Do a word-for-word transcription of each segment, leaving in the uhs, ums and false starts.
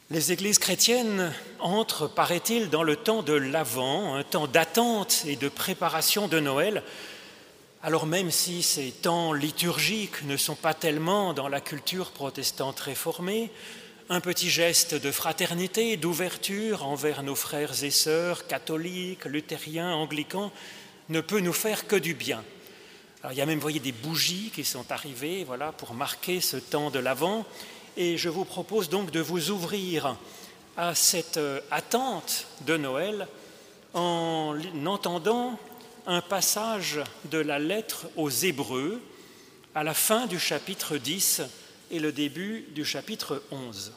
Les églises chrétiennes entrent, paraît-il, dans le temps de l'Avent, un temps d'attente et de préparation de Noël, alors même si ces temps liturgiques ne sont pas tellement dans la culture protestante réformée, un petit geste de fraternité, d'ouverture envers nos frères et sœurs catholiques, luthériens, anglicans, ne peut nous faire que du bien. Alors, il y a même, vous voyez, des bougies qui sont arrivées, voilà, pour marquer ce temps de l'Avent. Et je vous propose donc de vous ouvrir à cette attente de Noël en entendant un passage de la lettre aux Hébreux à la fin du chapitre dix et le début du chapitre onze.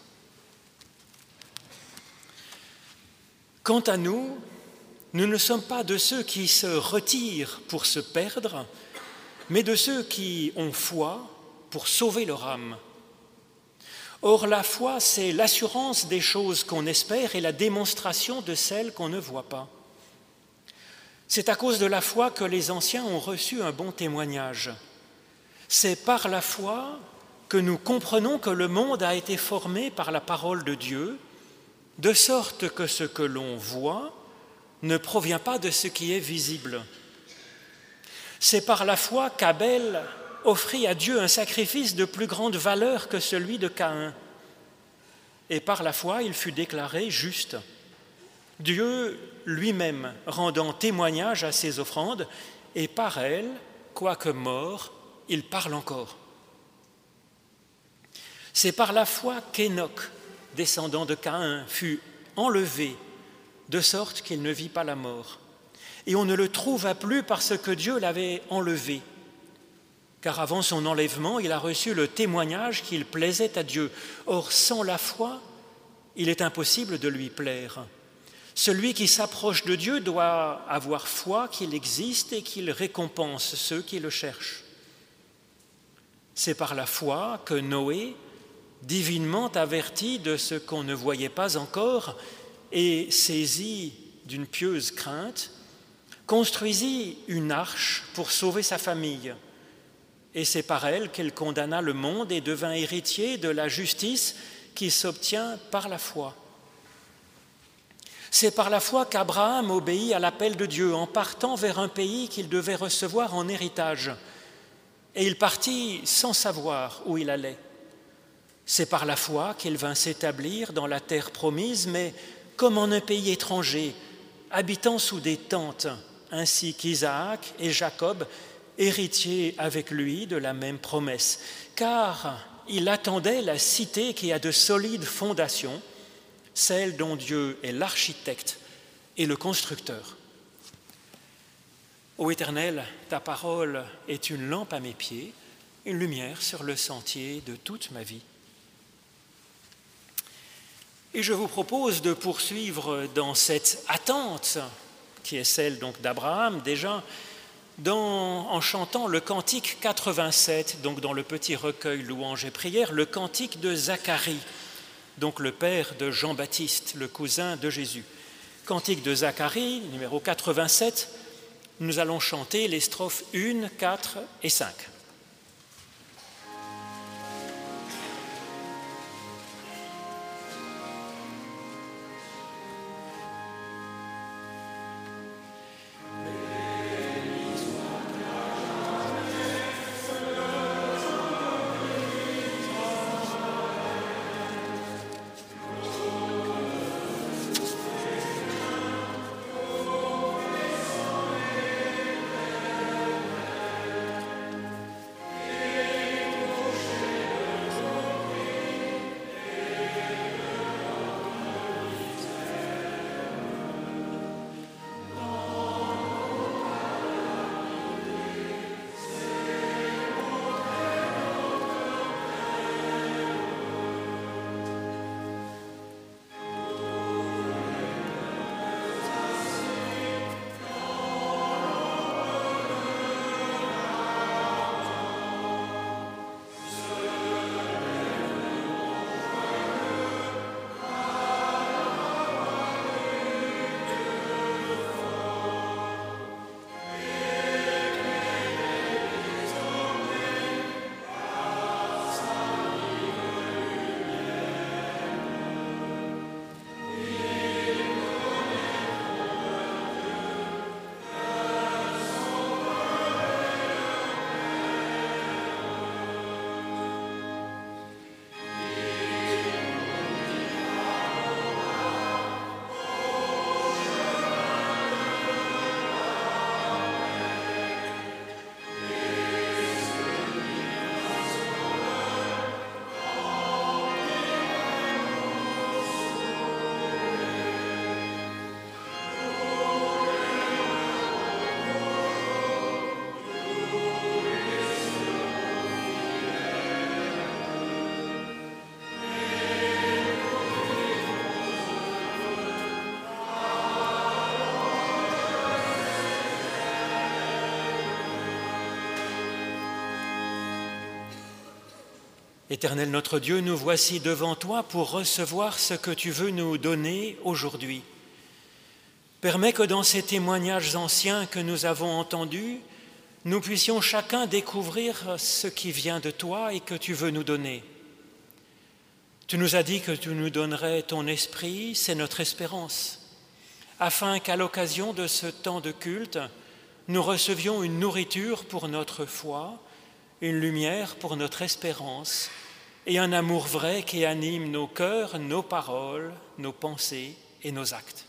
Quant à nous, nous ne sommes pas de ceux qui se retirent pour se perdre, mais de ceux qui ont foi pour sauver leur âme. Or, la foi, c'est l'assurance des choses qu'on espère et la démonstration de celles qu'on ne voit pas. C'est à cause de la foi que les anciens ont reçu un bon témoignage. C'est par la foi que nous comprenons que le monde a été formé par la parole de Dieu, de sorte que ce que l'on voit ne provient pas de ce qui est visible. C'est par la foi qu'Abel offrit à Dieu un sacrifice de plus grande valeur que celui de Caïn. Et par la foi, il fut déclaré juste. Dieu lui-même rendant témoignage à ses offrandes, et par elles, quoique mort, il parle encore. C'est par la foi qu'Hénoch, descendant de Caïn, fut enlevé, de sorte qu'il ne vit pas la mort. Et on ne le trouva plus parce que Dieu l'avait enlevé. Car avant son enlèvement, il a reçu le témoignage qu'il plaisait à Dieu. Or, sans la foi, il est impossible de lui plaire. Celui qui s'approche de Dieu doit avoir foi qu'il existe et qu'il récompense ceux qui le cherchent. C'est par la foi que Noé, divinement averti de ce qu'on ne voyait pas encore et saisi d'une pieuse crainte, construisit une arche pour sauver sa famille. Et c'est par elle qu'elle condamna le monde et devint héritier de la justice qui s'obtient par la foi. C'est par la foi qu'Abraham obéit à l'appel de Dieu en partant vers un pays qu'il devait recevoir en héritage. Et il partit sans savoir où il allait. C'est par la foi qu'il vint s'établir dans la terre promise, mais comme en un pays étranger, habitant sous des tentes, ainsi qu'Isaac et Jacob, héritiers avec lui de la même promesse, car il attendait la cité qui a de solides fondations, celle dont Dieu est l'architecte et le constructeur. Ô Éternel, ta parole est une lampe à mes pieds, une lumière sur le sentier de toute ma vie. Et je vous propose de poursuivre dans cette attente, qui est celle donc d'Abraham déjà, dans, en chantant le cantique quatre-vingt-sept, donc dans le petit recueil Louanges et prières, le cantique de Zacharie, donc le père de Jean-Baptiste, le cousin de Jésus. Cantique de Zacharie, numéro quatre-vingt-sept, nous allons chanter les strophes un, quatre et cinq. Éternel notre Dieu, nous voici devant toi pour recevoir ce que tu veux nous donner aujourd'hui. Permets que dans ces témoignages anciens que nous avons entendus, nous puissions chacun découvrir ce qui vient de toi et que tu veux nous donner. Tu nous as dit que tu nous donnerais ton esprit, c'est notre espérance, afin qu'à l'occasion de ce temps de culte, nous recevions une nourriture pour notre foi, une lumière pour notre espérance et un amour vrai qui anime nos cœurs, nos paroles, nos pensées et nos actes.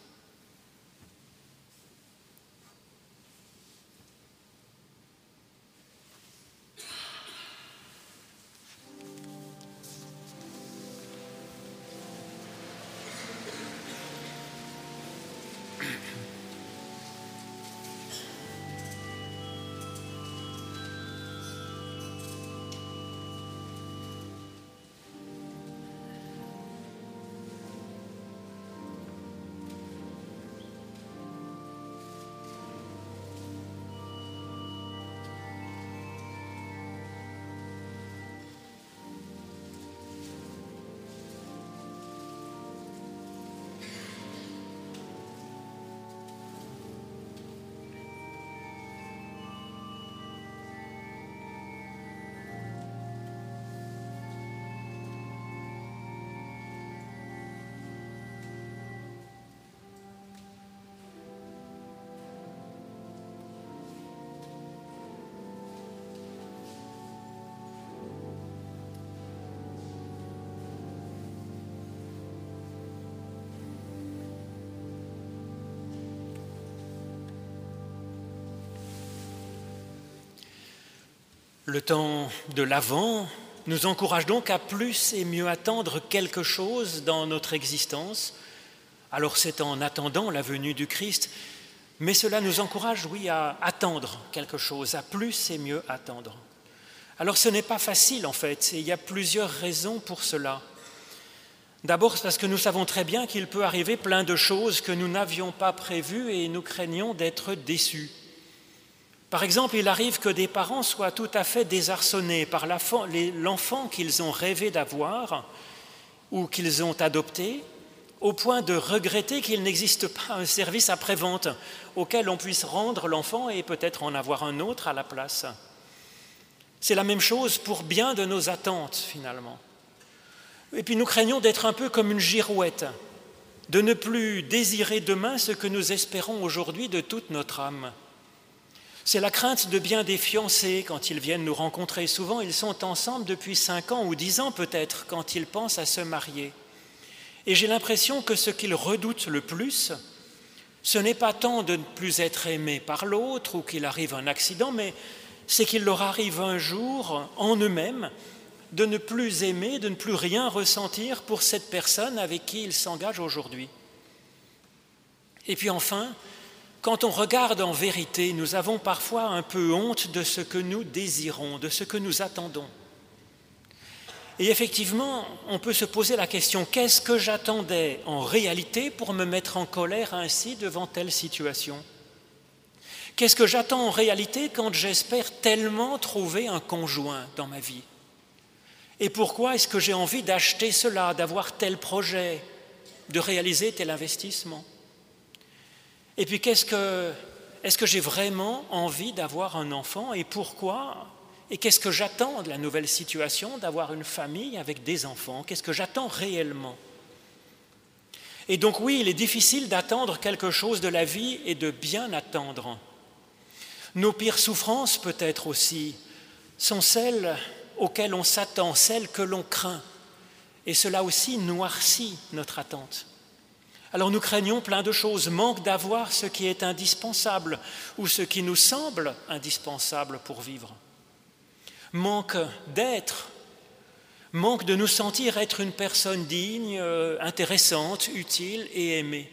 Le temps de l'Avent nous encourage donc à plus et mieux attendre quelque chose dans notre existence. Alors c'est en attendant la venue du Christ, mais cela nous encourage, oui, à attendre quelque chose, à plus et mieux attendre. Alors ce n'est pas facile en fait, et il y a plusieurs raisons pour cela. D'abord parce que nous savons très bien qu'il peut arriver plein de choses que nous n'avions pas prévues et nous craignons d'être déçus. Par exemple, il arrive que des parents soient tout à fait désarçonnés par l'enfant qu'ils ont rêvé d'avoir ou qu'ils ont adopté, au point de regretter qu'il n'existe pas un service après-vente auquel on puisse rendre l'enfant et peut-être en avoir un autre à la place. C'est la même chose pour bien de nos attentes, finalement. Et puis nous craignons d'être un peu comme une girouette, de ne plus désirer demain ce que nous espérons aujourd'hui de toute notre âme. C'est la crainte de bien des fiancés quand ils viennent nous rencontrer. Souvent, ils sont ensemble depuis cinq ans ou dix ans peut-être quand ils pensent à se marier. Et j'ai l'impression que ce qu'ils redoutent le plus, ce n'est pas tant de ne plus être aimés par l'autre ou qu'il arrive un accident, mais c'est qu'il leur arrive un jour en eux-mêmes de ne plus aimer, de ne plus rien ressentir pour cette personne avec qui ils s'engagent aujourd'hui. Et puis enfin, quand on regarde en vérité, nous avons parfois un peu honte de ce que nous désirons, de ce que nous attendons. Et effectivement, on peut se poser la question, qu'est-ce que j'attendais en réalité pour me mettre en colère ainsi devant telle situation ? Qu'est-ce que j'attends en réalité quand j'espère tellement trouver un conjoint dans ma vie ? Et pourquoi est-ce que j'ai envie d'acheter cela, d'avoir tel projet, de réaliser tel investissement ? Et puis, qu'est-ce que, est-ce que j'ai vraiment envie d'avoir un enfant et pourquoi ? Et qu'est-ce que j'attends de la nouvelle situation d'avoir une famille avec des enfants ? Qu'est-ce que j'attends réellement ? Et donc oui, il est difficile d'attendre quelque chose de la vie et de bien attendre. Nos pires souffrances peut-être aussi sont celles auxquelles on s'attend, celles que l'on craint. Et cela aussi noircit notre attente. Alors nous craignons plein de choses, manque d'avoir ce qui est indispensable ou ce qui nous semble indispensable pour vivre. Manque d'être, manque de nous sentir être une personne digne, intéressante, utile et aimée.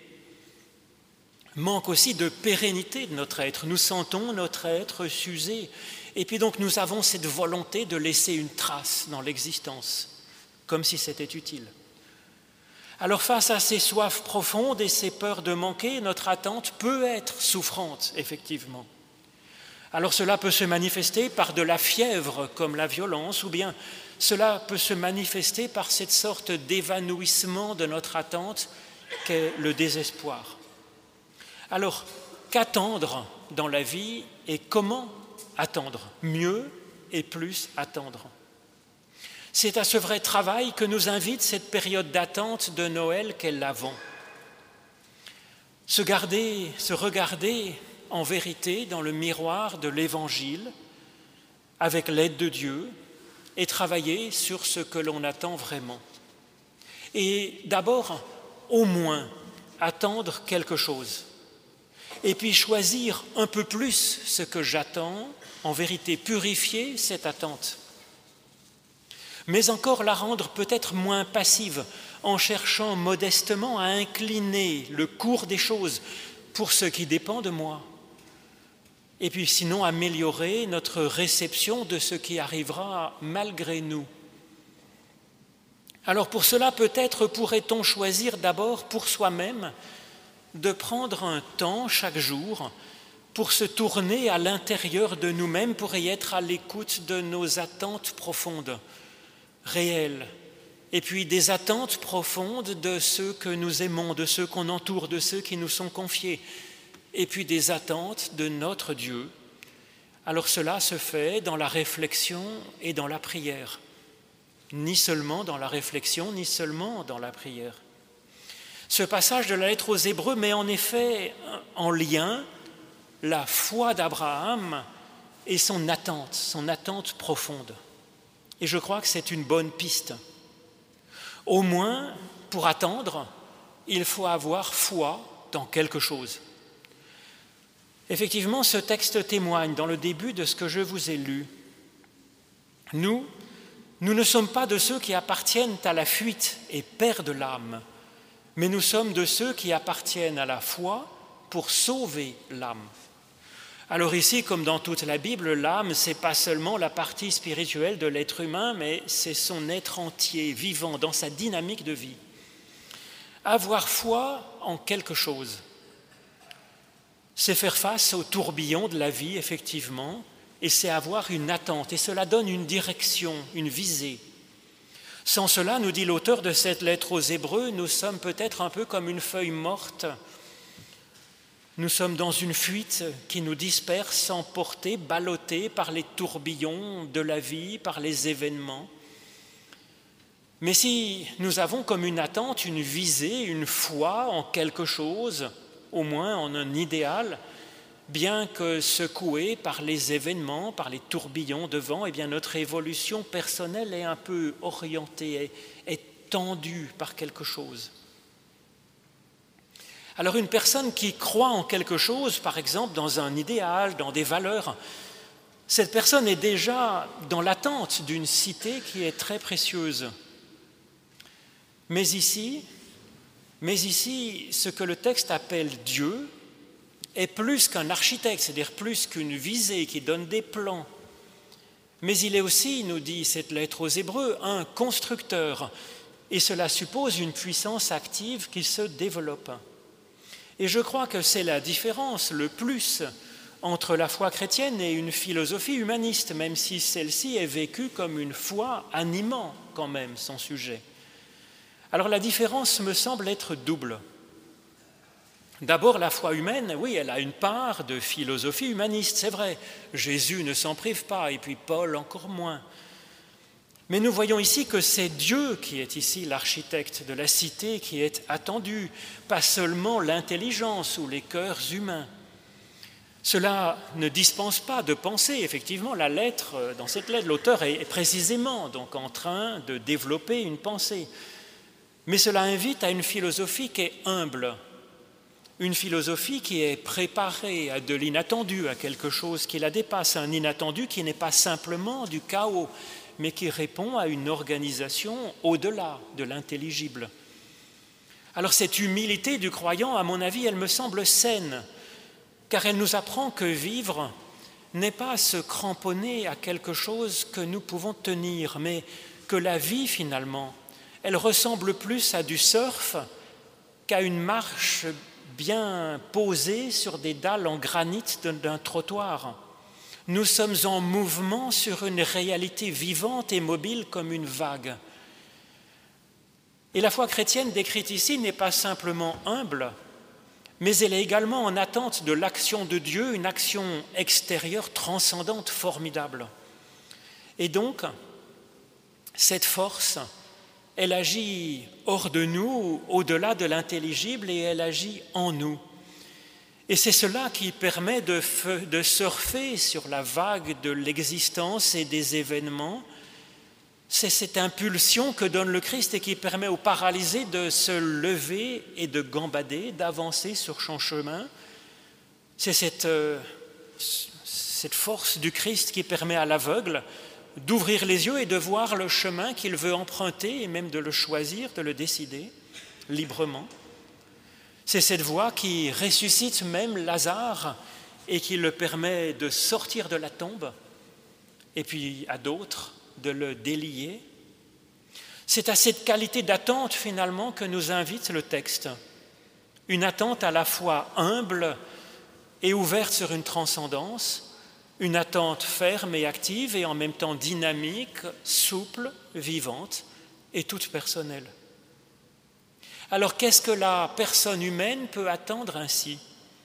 Manque aussi de pérennité de notre être. Nous sentons notre être s'user. Et puis donc nous avons cette volonté de laisser une trace dans l'existence, comme si c'était utile. Alors face à ces soifs profondes et ces peurs de manquer, notre attente peut être souffrante, effectivement. Alors cela peut se manifester par de la fièvre comme la violence, ou bien cela peut se manifester par cette sorte d'évanouissement de notre attente qu'est le désespoir. Alors, qu'attendre dans la vie et comment attendre? Mieux et plus attendre. C'est à ce vrai travail que nous invite cette période d'attente de Noël qu'est l'Avent. Se garder, se regarder en vérité dans le miroir de l'Évangile avec l'aide de Dieu et travailler sur ce que l'on attend vraiment. Et d'abord, au moins, attendre quelque chose. Et puis choisir un peu plus ce que j'attends, en vérité purifier cette attente. Mais encore la rendre peut-être moins passive, en cherchant modestement à incliner le cours des choses pour ce qui dépend de moi. Et puis sinon améliorer notre réception de ce qui arrivera malgré nous. Alors pour cela, peut-être pourrait-on choisir d'abord pour soi-même de prendre un temps chaque jour pour se tourner à l'intérieur de nous-mêmes, pour y être à l'écoute de nos attentes profondes, réelles, et puis des attentes profondes de ceux que nous aimons, de ceux qu'on entoure, de ceux qui nous sont confiés, et puis des attentes de notre Dieu. Alors cela se fait dans la réflexion et dans la prière, ni seulement dans la réflexion, ni seulement dans la prière. Ce passage de la lettre aux Hébreux met en effet en lien la foi d'Abraham et son attente, son attente profonde. Et je crois que c'est une bonne piste. Au moins, pour attendre, il faut avoir foi dans quelque chose. Effectivement, ce texte témoigne dans le début de ce que je vous ai lu. Nous, nous ne sommes pas de ceux qui appartiennent à la fuite et perdent l'âme, mais nous sommes de ceux qui appartiennent à la foi pour sauver l'âme. Alors ici, comme dans toute la Bible, l'âme, ce n'est pas seulement la partie spirituelle de l'être humain, mais c'est son être entier, vivant, dans sa dynamique de vie. Avoir foi en quelque chose, c'est faire face au tourbillon de la vie, effectivement, et c'est avoir une attente, et cela donne une direction, une visée. Sans cela, nous dit l'auteur de cette lettre aux Hébreux, nous sommes peut-être un peu comme une feuille morte. Nous sommes dans une fuite qui nous disperse, emportés, ballottés par les tourbillons de la vie, par les événements. Mais si nous avons comme une attente, une visée, une foi en quelque chose, au moins en un idéal, bien que secouée par les événements, par les tourbillons devant, eh bien notre évolution personnelle est un peu orientée, est, est tendue par quelque chose. Alors une personne qui croit en quelque chose, par exemple dans un idéal, dans des valeurs, cette personne est déjà dans l'attente d'une cité qui est très précieuse. Mais ici, mais ici, ce que le texte appelle Dieu est plus qu'un architecte, c'est-à-dire plus qu'une visée qui donne des plans. Mais il est aussi, nous dit cette lettre aux Hébreux, un constructeur. Et cela suppose une puissance active qui se développe. Et je crois que c'est la différence, le plus, entre la foi chrétienne et une philosophie humaniste, même si celle-ci est vécue comme une foi animant quand même son sujet. Alors la différence me semble être double. D'abord, la foi humaine, oui, elle a une part de philosophie humaniste, c'est vrai. Jésus ne s'en prive pas, et puis Paul encore moins. Mais nous voyons ici que c'est Dieu qui est ici l'architecte de la cité qui est attendue, pas seulement l'intelligence ou les cœurs humains. Cela ne dispense pas de penser, effectivement, la lettre, dans cette lettre, l'auteur est précisément donc en train de développer une pensée. Mais cela invite à une philosophie qui est humble, une philosophie qui est préparée à de l'inattendu, à quelque chose qui la dépasse, un inattendu qui n'est pas simplement du chaos, mais qui répond à une organisation au-delà de l'intelligible. Alors cette humilité du croyant, à mon avis, elle me semble saine, car elle nous apprend que vivre n'est pas se cramponner à quelque chose que nous pouvons tenir, mais que la vie, finalement, elle ressemble plus à du surf qu'à une marche bien posée sur des dalles en granit d'un trottoir. Nous sommes en mouvement sur une réalité vivante et mobile comme une vague. Et la foi chrétienne décrite ici n'est pas simplement humble, mais elle est également en attente de l'action de Dieu, une action extérieure transcendante, formidable. Et donc, cette force, elle agit hors de nous, au-delà de l'intelligible, et elle agit en nous. Et c'est cela qui permet de, de surfer sur la vague de l'existence et des événements. C'est cette impulsion que donne le Christ et qui permet aux paralysés de se lever et de gambader, d'avancer sur son chemin. C'est cette, euh, cette force du Christ qui permet à l'aveugle d'ouvrir les yeux et de voir le chemin qu'il veut emprunter et même de le choisir, de le décider librement. C'est cette voix qui ressuscite même Lazare et qui le permet de sortir de la tombe, et puis à d'autres de le délier. C'est à cette qualité d'attente finalement que nous invite le texte. Une attente à la fois humble et ouverte sur une transcendance, une attente ferme et active et en même temps dynamique, souple, vivante et toute personnelle. Alors qu'est-ce que la personne humaine peut attendre ainsi ?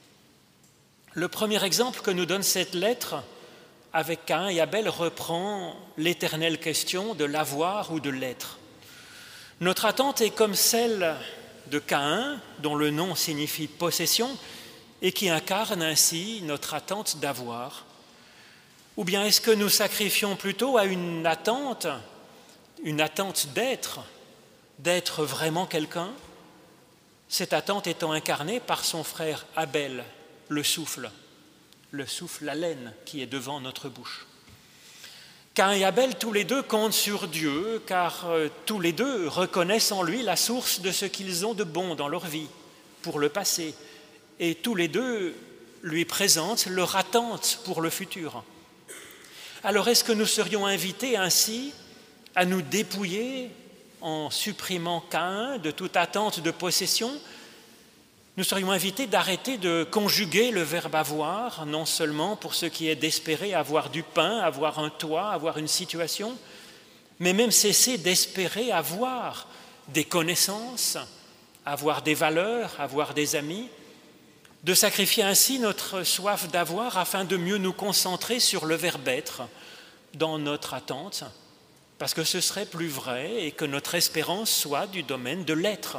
Le premier exemple que nous donne cette lettre avec Caïn et Abel reprend l'éternelle question de l'avoir ou de l'être. Notre attente est comme celle de Caïn, dont le nom signifie possession, et qui incarne ainsi notre attente d'avoir. Ou bien est-ce que nous sacrifions plutôt à une attente, une attente d'être, d'être vraiment quelqu'un ? Cette attente étant incarnée par son frère Abel, le souffle, le souffle, la laine qui est devant notre bouche. Caïn et Abel, tous les deux, comptent sur Dieu, car euh, tous les deux reconnaissent en lui la source de ce qu'ils ont de bon dans leur vie, pour le passé, et tous les deux lui présentent leur attente pour le futur. Alors est-ce que nous serions invités ainsi à nous dépouiller en supprimant Caïn de toute attente de possession? Nous serions invités d'arrêter de conjuguer le verbe avoir, non seulement pour ce qui est d'espérer avoir du pain, avoir un toit, avoir une situation, mais même cesser d'espérer avoir des connaissances, avoir des valeurs, avoir des amis, de sacrifier ainsi notre soif d'avoir afin de mieux nous concentrer sur le verbe être dans notre attente, parce que ce serait plus vrai et que notre espérance soit du domaine de l'être.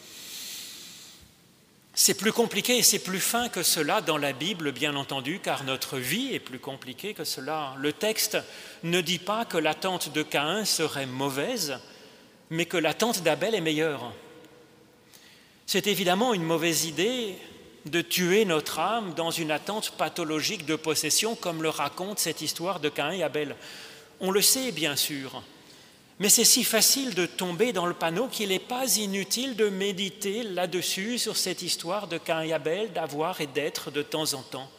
C'est plus compliqué et c'est plus fin que cela dans la Bible, bien entendu, car notre vie est plus compliquée que cela. Le texte ne dit pas que l'attente de Caïn serait mauvaise, mais que l'attente d'Abel est meilleure. C'est évidemment une mauvaise idée de tuer notre âme dans une attente pathologique de possession, comme le raconte cette histoire de Caïn et Abel. On le sait, bien sûr, mais c'est si facile de tomber dans le panneau qu'il n'est pas inutile de méditer là-dessus, sur cette histoire de Caïn et Abel, d'avoir et d'être de temps en temps.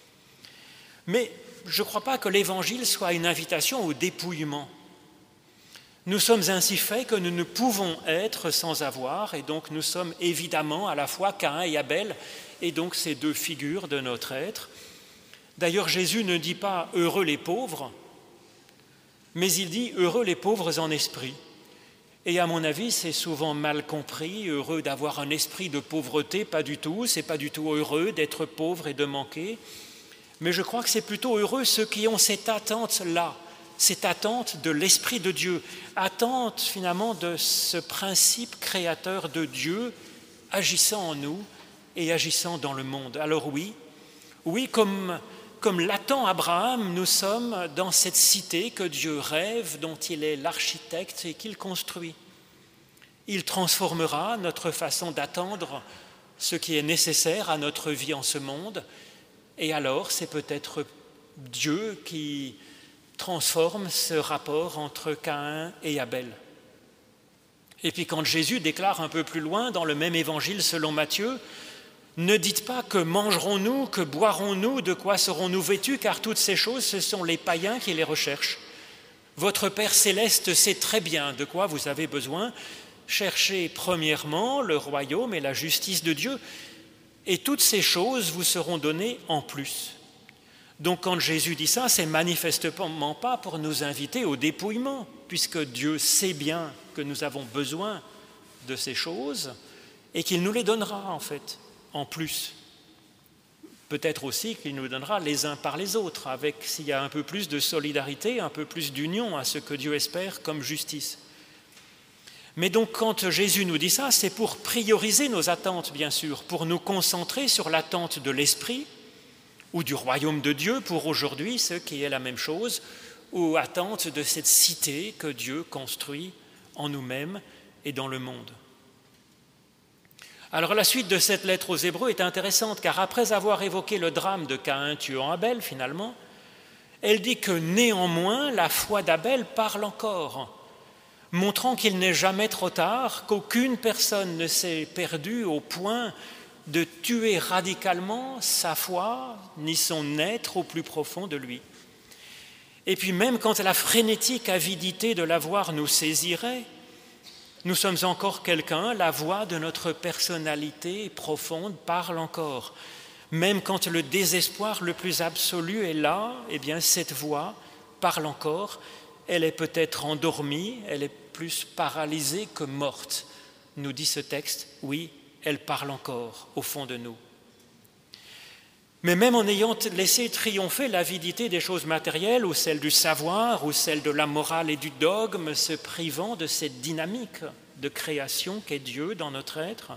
Mais je ne crois pas que l'Évangile soit une invitation au dépouillement. Nous sommes ainsi faits que nous ne pouvons être sans avoir, et donc nous sommes évidemment à la fois Caïn et Abel, et donc ces deux figures de notre être. D'ailleurs, Jésus ne dit pas « heureux les pauvres », mais il dit « heureux les pauvres en esprit ». Et à mon avis, c'est souvent mal compris, heureux d'avoir un esprit de pauvreté, pas du tout, c'est pas du tout heureux d'être pauvre et de manquer, mais je crois que c'est plutôt heureux ceux qui ont cette attente-là, cette attente de l'Esprit de Dieu, attente finalement de ce principe créateur de Dieu agissant en nous et agissant dans le monde. Alors oui, oui, comme... Comme l'attend Abraham, nous sommes dans cette cité que Dieu rêve, dont il est l'architecte et qu'il construit. Il transformera notre façon d'attendre ce qui est nécessaire à notre vie en ce monde, et alors c'est peut-être Dieu qui transforme ce rapport entre Caïn et Abel. Et puis quand Jésus déclare un peu plus loin, dans le même évangile selon Matthieu, ne dites pas que mangerons-nous, que boirons-nous, de quoi serons-nous vêtus, car toutes ces choses, ce sont les païens qui les recherchent. Votre Père céleste sait très bien de quoi vous avez besoin. Cherchez premièrement le royaume et la justice de Dieu, et toutes ces choses vous seront données en plus. Donc quand Jésus dit ça, c'est manifestement pas pour nous inviter au dépouillement, puisque Dieu sait bien que nous avons besoin de ces choses et qu'il nous les donnera en fait, en plus. Peut-être aussi qu'il nous donnera les uns par les autres, avec s'il y a un peu plus de solidarité, un peu plus d'union à ce que Dieu espère comme justice. Mais donc quand Jésus nous dit ça, c'est pour prioriser nos attentes, bien sûr, pour nous concentrer sur l'attente de l'Esprit ou du royaume de Dieu pour aujourd'hui, ce qui est la même chose, ou attente de cette cité que Dieu construit en nous-mêmes et dans le monde. Alors la suite de cette lettre aux Hébreux est intéressante, car après avoir évoqué le drame de Caïn tuant Abel, finalement, elle dit que néanmoins la foi d'Abel parle encore, montrant qu'il n'est jamais trop tard, qu'aucune personne ne s'est perdue au point de tuer radicalement sa foi, ni son être au plus profond de lui. Et puis même quand la frénétique avidité de l'avoir nous saisirait, nous sommes encore quelqu'un, la voix de notre personnalité profonde parle encore. Même quand le désespoir le plus absolu est là, eh bien cette voix parle encore. Elle est peut-être endormie, elle est plus paralysée que morte. Nous dit ce texte, oui, elle parle encore au fond de nous. Mais même en ayant laissé triompher l'avidité des choses matérielles, ou celle du savoir, ou celle de la morale et du dogme, se privant de cette dynamique de création qu'est Dieu dans notre être,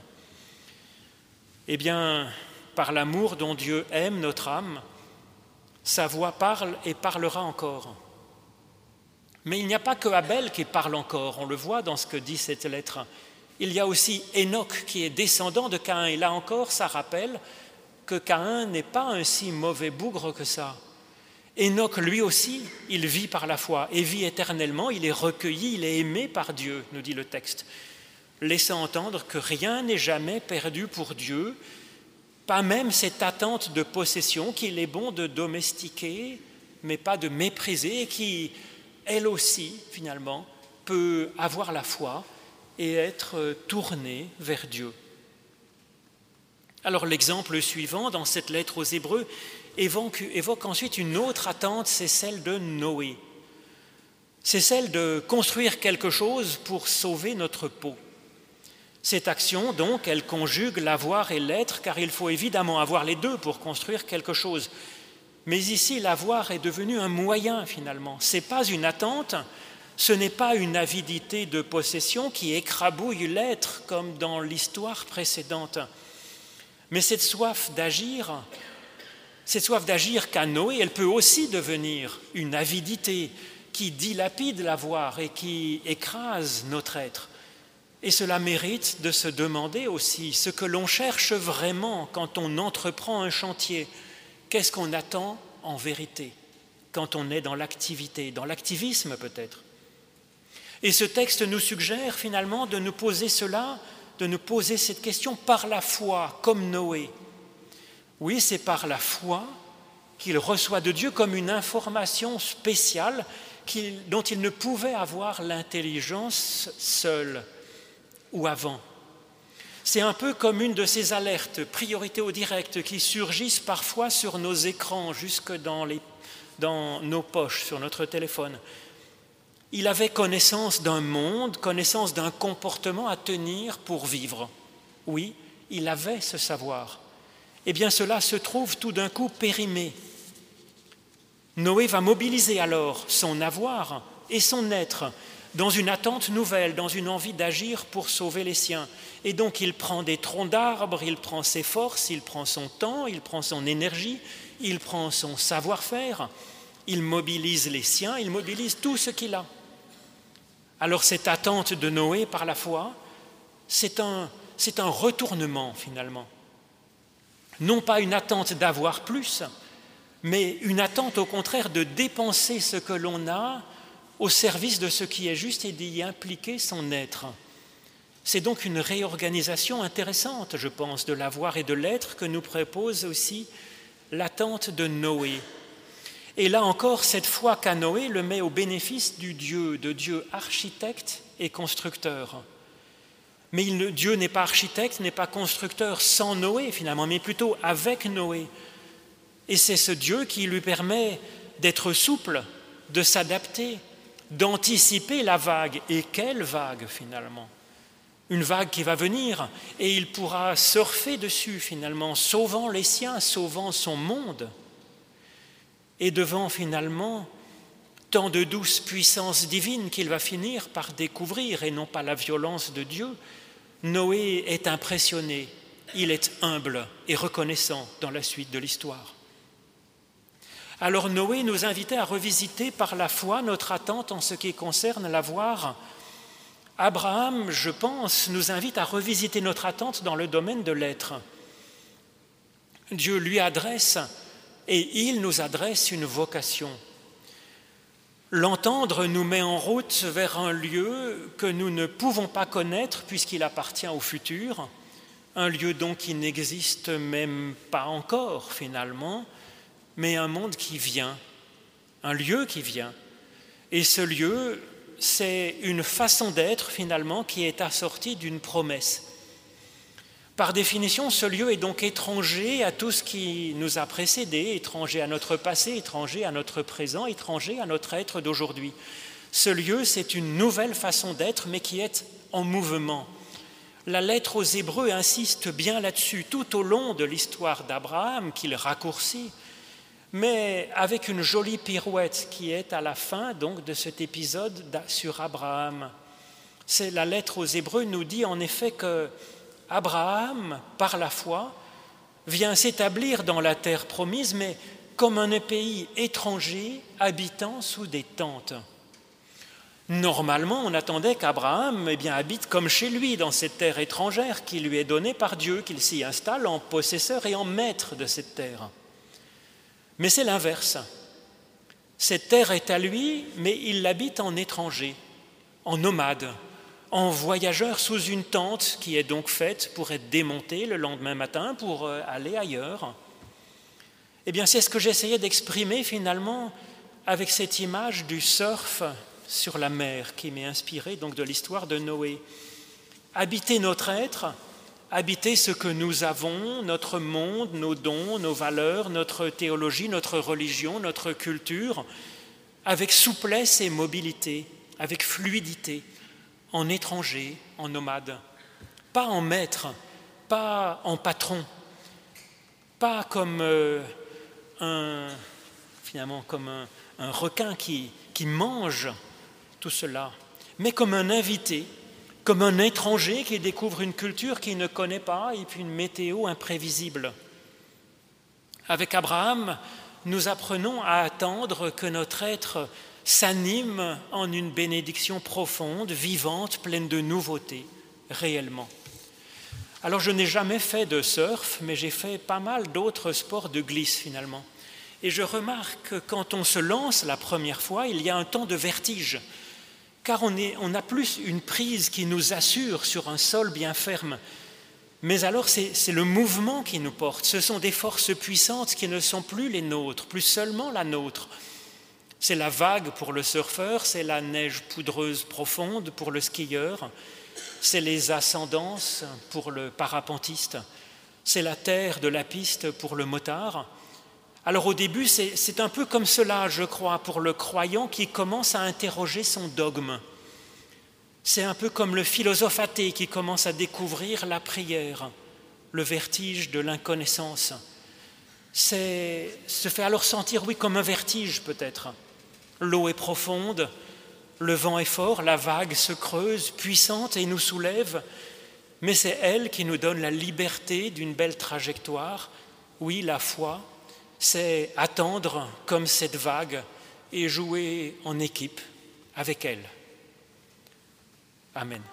eh bien, par l'amour dont Dieu aime notre âme, sa voix parle et parlera encore. Mais il n'y a pas que Abel qui parle encore, on le voit dans ce que dit cette lettre. Il y a aussi Enoch qui est descendant de Caïn, et là encore, ça rappelle que Caïn n'est pas un si mauvais bougre que ça. Enoch, lui aussi, il vit par la foi et vit éternellement, il est recueilli, il est aimé par Dieu, nous dit le texte, laissant entendre que rien n'est jamais perdu pour Dieu, pas même cette attente de possession qu'il est bon de domestiquer, mais pas de mépriser, et qui, elle aussi, finalement, peut avoir la foi et être tournée vers Dieu. Alors l'exemple suivant dans cette lettre aux Hébreux évoque, évoque ensuite une autre attente, c'est celle de Noé. C'est celle de construire quelque chose pour sauver notre peau. Cette action, donc, elle conjugue l'avoir et l'être, car il faut évidemment avoir les deux pour construire quelque chose. Mais ici, l'avoir est devenu un moyen, finalement. Ce n'est pas une attente, ce n'est pas une avidité de possession qui écrabouille l'être, comme dans l'histoire précédente. Mais cette soif d'agir, cette soif d'agir qu'a Noé, elle peut aussi devenir une avidité qui dilapide l'avoir et qui écrase notre être. Et cela mérite de se demander aussi ce que l'on cherche vraiment quand on entreprend un chantier. Qu'est-ce qu'on attend en vérité quand on est dans l'activité, dans l'activisme peut-être? Et ce texte nous suggère finalement de nous poser cela, de nous poser cette question par la foi, comme Noé. Oui, c'est par la foi qu'il reçoit de Dieu comme une information spéciale qu'il, dont il ne pouvait avoir l'intelligence seul ou avant. C'est un peu comme une de ces alertes, priorité au direct, qui surgissent parfois sur nos écrans, jusque dans, les, dans nos poches, sur notre téléphone. Il avait connaissance d'un monde, connaissance d'un comportement à tenir pour vivre. Oui, il avait ce savoir. Eh bien, cela se trouve tout d'un coup périmé. Noé va mobiliser alors son avoir et son être dans une attente nouvelle, dans une envie d'agir pour sauver les siens. Et donc, il prend des troncs d'arbres, il prend ses forces, il prend son temps, il prend son énergie, il prend son savoir-faire, il mobilise les siens, il mobilise tout ce qu'il a. Alors cette attente de Noé par la foi, c'est un, c'est un retournement finalement. Non pas une attente d'avoir plus, mais une attente au contraire de dépenser ce que l'on a au service de ce qui est juste et d'y impliquer son être. C'est donc une réorganisation intéressante, je pense, de l'avoir et de l'être que nous propose aussi l'attente de Noé. Et là encore, cette foi qu'a Noé le met au bénéfice du Dieu, de Dieu architecte et constructeur. Mais il, Dieu n'est pas architecte, n'est pas constructeur sans Noé finalement, mais plutôt avec Noé. Et c'est ce Dieu qui lui permet d'être souple, de s'adapter, d'anticiper la vague. Et quelle vague finalement ? Une vague qui va venir et il pourra surfer dessus finalement, sauvant les siens, sauvant son monde. Et devant finalement tant de douce puissance divine qu'il va finir par découvrir et non pas la violence de Dieu, Noé est impressionné, il est humble et reconnaissant dans la suite de l'histoire. Alors Noé nous invitait à revisiter par la foi notre attente en ce qui concerne l'avoir. Abraham, je pense, nous invite à revisiter notre attente dans le domaine de l'être. Dieu lui adresse et il nous adresse une vocation. L'entendre nous met en route vers un lieu que nous ne pouvons pas connaître puisqu'il appartient au futur, un lieu donc qui n'existe même pas encore finalement, mais un monde qui vient, un lieu qui vient. Et ce lieu, c'est une façon d'être finalement qui est assortie d'une promesse. Par définition, ce lieu est donc étranger à tout ce qui nous a précédés, étranger à notre passé, étranger à notre présent, étranger à notre être d'aujourd'hui. Ce lieu, c'est une nouvelle façon d'être, mais qui est en mouvement. La lettre aux Hébreux insiste bien là-dessus, tout au long de l'histoire d'Abraham, qu'il raccourcit, mais avec une jolie pirouette qui est à la fin donc, de cet épisode sur Abraham. C'est, la lettre aux Hébreux nous dit en effet que Abraham, par la foi, vient s'établir dans la terre promise, mais comme un pays étranger habitant sous des tentes. Normalement, on attendait qu'Abraham eh bien, habite comme chez lui, dans cette terre étrangère qui lui est donnée par Dieu, qu'il s'y installe en possesseur et en maître de cette terre. Mais c'est l'inverse. Cette terre est à lui, mais il l'habite en étranger, en nomade, en voyageur sous une tente qui est donc faite pour être démontée le lendemain matin pour aller ailleurs. Eh bien, c'est ce que j'essayais d'exprimer finalement avec cette image du surf sur la mer qui m'est inspirée donc de l'histoire de Noé. Habiter notre être, habiter ce que nous avons, notre monde, nos dons, nos valeurs, notre théologie, notre religion, notre culture, avec souplesse et mobilité, avec fluidité, en étranger, en nomade, pas en maître, pas en patron, pas comme euh, un, finalement comme un, un requin qui, qui mange tout cela, mais comme un invité, comme un étranger qui découvre une culture qu'il ne connaît pas et puis une météo imprévisible. Avec Abraham, nous apprenons à attendre que notre être s'anime en une bénédiction profonde, vivante, pleine de nouveautés, réellement. Alors je n'ai jamais fait de surf, mais j'ai fait pas mal d'autres sports de glisse finalement. Et je remarque que quand on se lance la première fois, il y a un temps de vertige, car on, est, on a plus une prise qui nous assure sur un sol bien ferme. Mais alors c'est, c'est le mouvement qui nous porte, ce sont des forces puissantes qui ne sont plus les nôtres, plus seulement la nôtre. C'est la vague pour le surfeur, c'est la neige poudreuse profonde pour le skieur, c'est les ascendances pour le parapentiste, c'est la terre de la piste pour le motard. Alors au début, c'est, c'est un peu comme cela, je crois, pour le croyant qui commence à interroger son dogme. C'est un peu comme le philosophe athée qui commence à découvrir la prière, le vertige de l'inconnaissance. C'est se fait alors sentir, oui, comme un vertige peut-être. L'eau est profonde, le vent est fort, la vague se creuse, puissante et nous soulève, mais c'est elle qui nous donne la liberté d'une belle trajectoire. Oui, la foi, c'est attendre comme cette vague et jouer en équipe avec elle. Amen.